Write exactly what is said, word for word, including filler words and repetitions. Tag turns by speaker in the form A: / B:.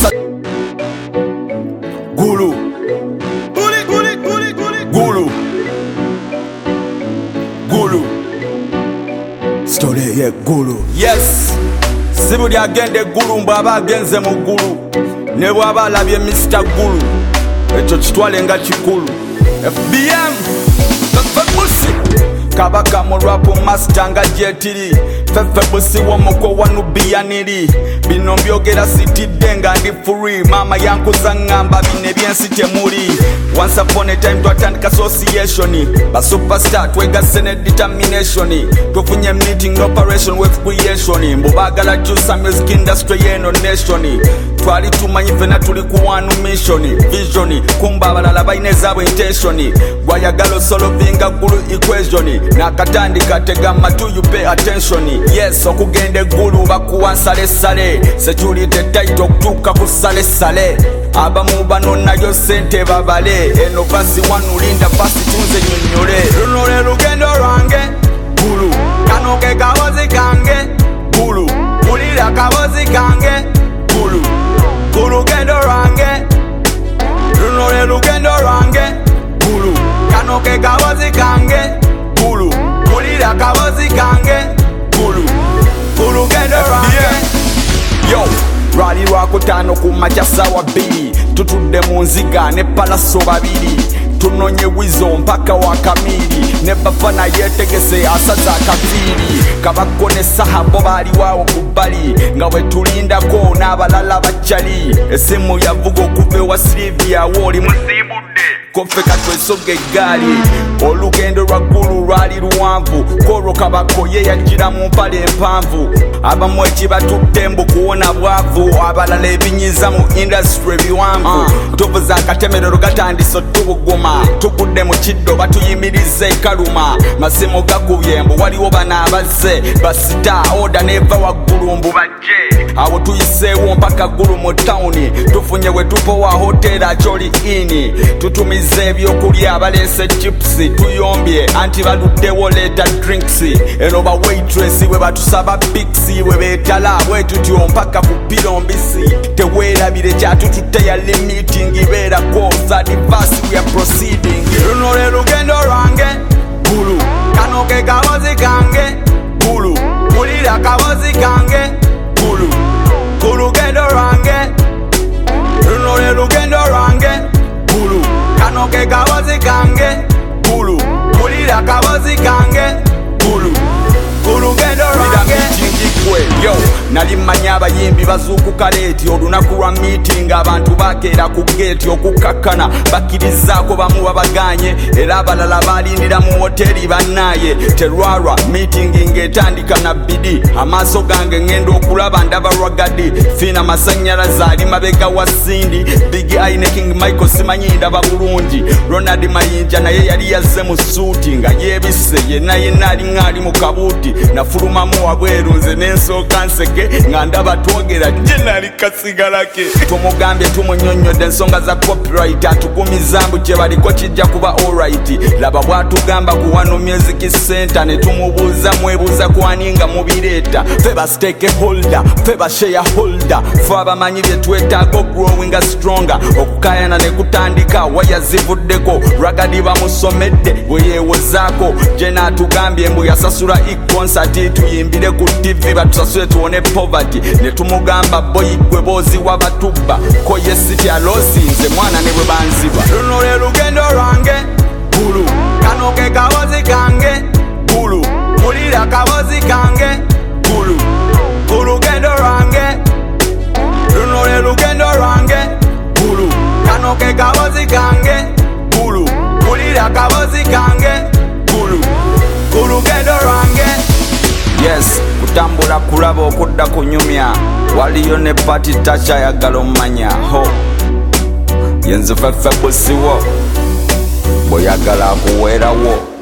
A: Gulu Gulu Gulu Gulu Gulu Story ye Gulu. Yes, sibuli agende Gulu mbaba agenze mu Gulu ne bwaba alabye Mister Gulu ekyo kitwale nga kikulu. F B M Fefe Busi Kabaka mu rap master nga jetiri. Fefe Busi w'omuko wanu biyaniri. Bino mbyogera sitidde nga ndi free. Mama yankuza ngamba bine byensi temuli. Once upon a time twatandika association ba superstar twegasse ne determination. Tufunye meeting operation with creation. Mbubagala juice music industry yeno nation. Twali tumanyi fena tuli ku one mission vision. Kumba abalala bayine zaabwe intention. Gwayagala solvinga Gulu equation. Nakatandika tega matu you pay attention. Yes, okugende Gulu bakuwa nsale sale. Security tight okutuuka ku sale sale. Abamu bano nayo sente babale. Eno basi wanulinda basi tunze nyonyole. Luno lwe lugendo lwange Gulu. Kano ke kabozi kange Gulu. Ulira kabozi kange Gulu. Kulugendo lwange luno lwe lugendo lwange Gulu. Kano ke kabozi kange Gulu. Ulira kabozi kange Gulu. Kulugendo lwange yo lwali lwakutaano ku makya ssaawa bbiri. Tutudde mu nziga ne palaso babiri. Tunonye wizo mpaka wa kamiri. Ne bafana yetegese asaza akaviiri. Kabako ne sahabo bali wawo kubali. Nga bwe tulindako n'abalala bachali. Esimu yavuga okuva wa Silvia woli musibudde. Kofe katwesoga eggaali. Olugendo lwa Gulu lwali luwanvu. Koro Kabako ye yajjira mu mpale empanvu. Abamu ekibatutte mbu kuwona bwavu. Abalala ebinyiza mu industry biwanvu. Ntovu za katemerero gatandise otubuguma. Tukudde mu kiddo batuyimirize kaluma. Masimu gakubye mbu waliwo bana abazze. Basita oda neva wa Gulu mbu bajje. Awo tuyiseewo mpaka Gulu mu tawuni. Tufunye we tupo wa hoteli Acholi Inn. Tutumize ebyokulya abaleese chipsi. Tuyombye anti baluddewo leeta drinks. Eno ba waitress we batusaba pixi. We beetala bwe tutyo mpaka ku pilo mbisi. Teweerabire kyatututte ya limiting ibeera kosa divasi we are proceeding. Luno lwe lugendo lwange Gulu. Kano ke kabozi kange Gulu. Ulira kabozi kange Gulu. Kulugendo lwange luno lwe lugendo lwange Gulu. Kano ke kabozi kange Gulu. Ulira kabozi kange Gulu. Kulugendo lwange yo nali manya abayimbi bazuukuka leeti. Olunaku lwa meeting abantu bakeera ku geeti okukakkana. Bakkirizaako bamu babaganye era abalala balindira mu hoteri bannaye. Terwalwa meeting ng'etandika na bidi. Amaaso gange ngenda okulaba ndaba rwagadi. Fiina masannyalaze ali mabega wa Sindi. Big Ine King Michael simanyi ndaba bulungi. Ronald Mayinja naye yali yazze mu suuti nga yeebisse yenna yenna alinga ali mu kabuuti. Nafulumamu wabweru nze n'ensooka nseke nga ndaba twogera jenali kasigalake. Tumugambye tumunyonnyodde ensonga za copyright. Atugumiza mbu kye baliko kijja kuba alright. Laba bwatugamba ku Wano Music Center ne tumubuuza mwebuuza kwaninga mubireeta. Ffe ba stakeholder, ffe ba shareholder. Ffe abamanyi bye twetaaga growing stronger. Okukayana ne kutandika waya zivuddeko. Ragadi bamusomedde bwe yeewozaako. Je n'atugambye mbu yasasula i-concert tuyimbire ku T V batusasule tuwone poverty. Ne tumugamba boyi gwe boozi w'abatubba. Ko yesitya losinze mwana ne bwe banziba. Luno lwe lugendo lwange Gulu. Kano ke kabozi kange Gulu. Ulira kabozi kange Gulu. Kulugendo lwange luno lwe lugendo lwange Gulu. Kano ke kabozi kange Gulu. Ulira kabozi kange Gulu. Kulugendo lwange. Yes, kutambula kulaba okudda kunyumya. Waliyo ne party tacha yagala omanya ho. Yenze Fefe Busi wo boyagala kuweerawo.